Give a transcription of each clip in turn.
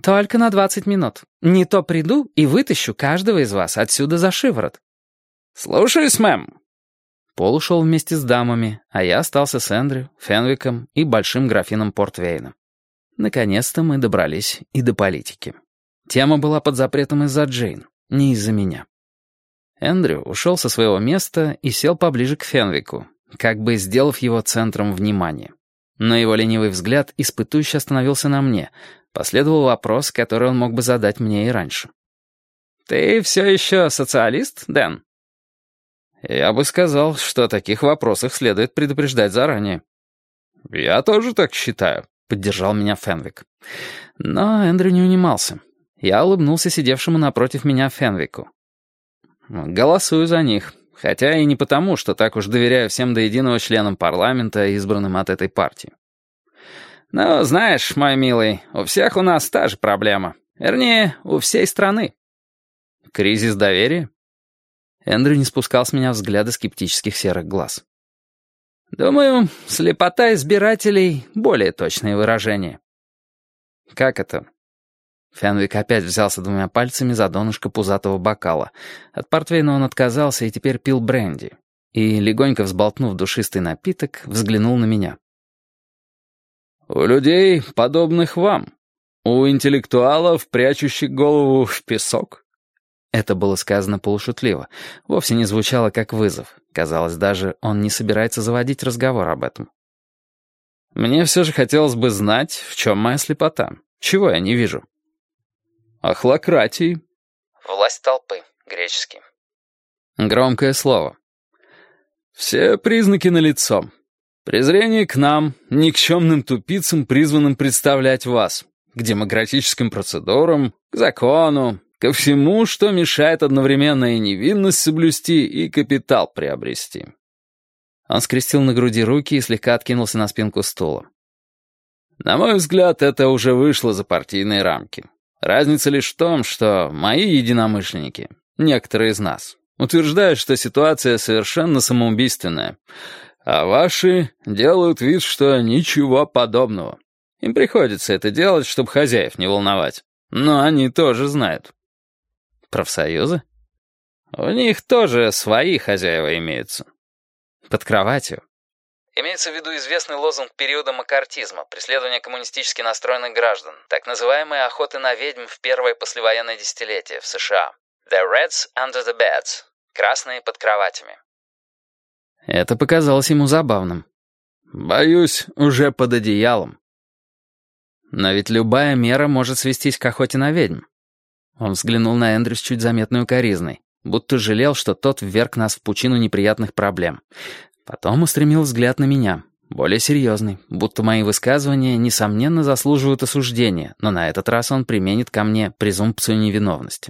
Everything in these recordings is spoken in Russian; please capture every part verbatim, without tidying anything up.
«Только на двадцать минут. Не то приду и вытащу каждого из вас отсюда за шиворот». «Слушаюсь, мэм». Пол ушел вместе с дамами, а я остался с Эндрю, Фенвиком и большим графином портвейна. Наконец-то мы добрались и до политики. Тема была под запретом из-за Джейн, не из-за меня. Эндрю ушел со своего места и сел поближе к Фенвику, как бы сделав его центром внимания. Но его ленивый взгляд испытующе остановился на мне. Последовал вопрос, который он мог бы задать мне и раньше. «Ты все еще социалист, Дэн?» Я бы сказал, что о таких вопросах следует предупреждать заранее. «Я тоже так считаю», — поддержал меня Фенвик. Но Эндрю не унимался. Я улыбнулся сидевшему напротив меня Фенвику. «Голосую за них, хотя и не потому, что так уж доверяю всем до единого членам парламента, избранным от этой партии». «Ну, знаешь, мой милый, у всех у нас та же проблема. Вернее, у всей страны». «Кризис доверия?» Эндрю не спускал с меня взгляда скептических серых глаз. «Думаю, слепота избирателей — более точное выражение». «Как это?» Фенвик опять взялся двумя пальцами за донышко пузатого бокала. От портвейна он отказался и теперь пил бренди. И, легонько взболтнув душистый напиток, взглянул на меня. «У людей, подобных вам, у интеллектуалов, прячущих голову в песок». Это было сказано полушутливо, вовсе не звучало как вызов. Казалось, даже он не собирается заводить разговор об этом. Мне все же хотелось бы знать, в чем моя слепота. Чего я не вижу? Охлократии. Власть толпы, греческий. Громкое слово. Все признаки налицо. Презрение к нам, никчемным тупицам, призванным представлять вас, к демократическим процедурам, к закону, ко всему, что мешает одновременно и невинность соблюсти, и капитал приобрести». Он скрестил на груди руки и слегка откинулся на спинку стула. «На мой взгляд, это уже вышло за партийные рамки. Разница лишь в том, что мои единомышленники, некоторые из нас, утверждают, что ситуация совершенно самоубийственная, а ваши делают вид, что ничего подобного. Им приходится это делать, чтобы хозяев не волновать. Но они тоже знают». «Профсоюзы?» «У них тоже свои хозяева имеются». «Под кроватью?» Имеется в виду известный лозунг периода маккартизма, преследования коммунистически настроенных граждан, так называемые охоты на ведьм в первое послевоенное десятилетие в США. «The Reds under the beds» — «Красные под кроватями». Это показалось ему забавным. «Боюсь, уже под одеялом». «Но ведь любая мера может свестись к охоте на ведьм». Он взглянул на Эндрю с чуть заметной укоризной, будто жалел, что тот вверг нас в пучину неприятных проблем. Потом устремил взгляд на меня, более серьезный, будто мои высказывания, несомненно, заслуживают осуждения, но на этот раз он применит ко мне презумпцию невиновности.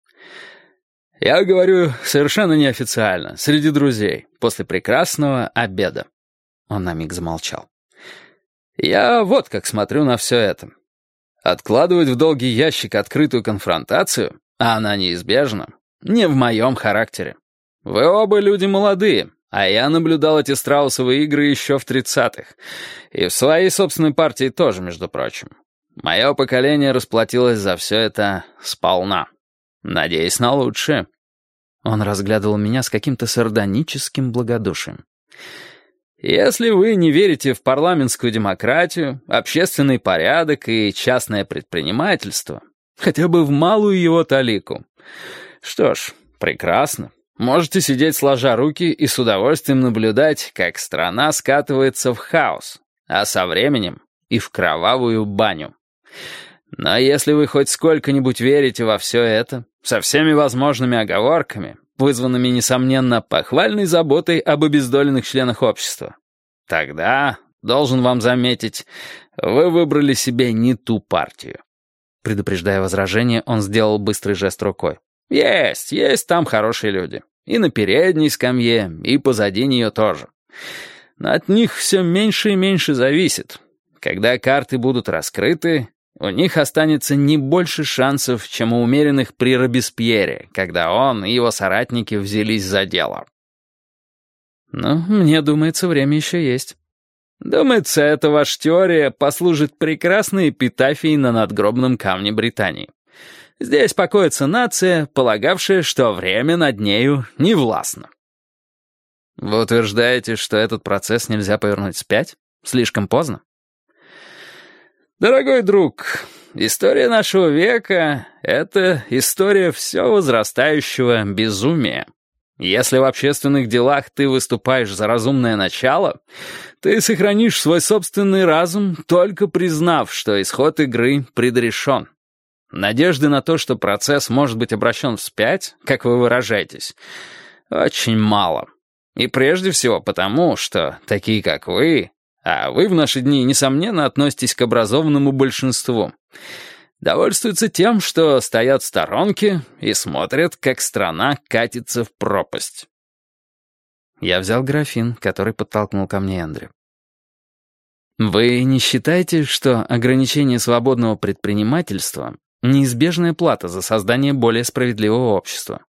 «Я говорю совершенно неофициально, среди друзей, после прекрасного обеда». Он на миг замолчал. «Я вот как смотрю на все это. Откладывать в долгий ящик открытую конфронтацию, а она неизбежна, не в моем характере. Вы оба люди молодые, а я наблюдал эти страусовые игры еще в тридцатых. И в своей собственной партии тоже, между прочим. Мое поколение расплатилось за все это сполна. Надеюсь на лучшее». Он разглядывал меня с каким-то сардоническим благодушием. «Если вы не верите в парламентскую демократию, общественный порядок и частное предпринимательство, хотя бы в малую его талику, что ж, прекрасно. Можете сидеть сложа руки и с удовольствием наблюдать, как страна скатывается в хаос, а со временем и в кровавую баню. Но если вы хоть сколько-нибудь верите во все это, со всеми возможными оговорками, вызванными, несомненно, похвальной заботой об обездоленных членах общества, тогда, должен вам заметить, вы выбрали себе не ту партию». Предупреждая возражение, он сделал быстрый жест рукой. «Есть, есть там хорошие люди. И на передней скамье, и позади нее тоже. Но от них все меньше и меньше зависит. Когда карты будут раскрыты, у них останется не больше шансов, чем у умеренных при Робеспьере, когда он и его соратники взялись за дело». «Ну, мне думается, время еще есть». Думается, эта ваша теория послужит прекрасной эпитафией на надгробном камне Британии. Здесь покоится нация, полагавшая, что время над нею не властно. Вы утверждаете, что этот процесс нельзя повернуть вспять? Слишком поздно? Дорогой друг, история нашего века — это история все возрастающего безумия. Если в общественных делах ты выступаешь за разумное начало, ты сохранишь свой собственный разум, только признав, что исход игры предрешен. Надежды на то, что процесс может быть обращен вспять, как вы выражаетесь, очень мало. И прежде всего потому, что такие, как вы, а вы в наши дни, несомненно, относитесь к образованному большинству, довольствуются тем, что стоят в сторонке и смотрят, как страна катится в пропасть. Я взял графин, который подтолкнул ко мне Эндрю. Вы не считаете, что ограничение свободного предпринимательства — неизбежная плата за создание более справедливого общества?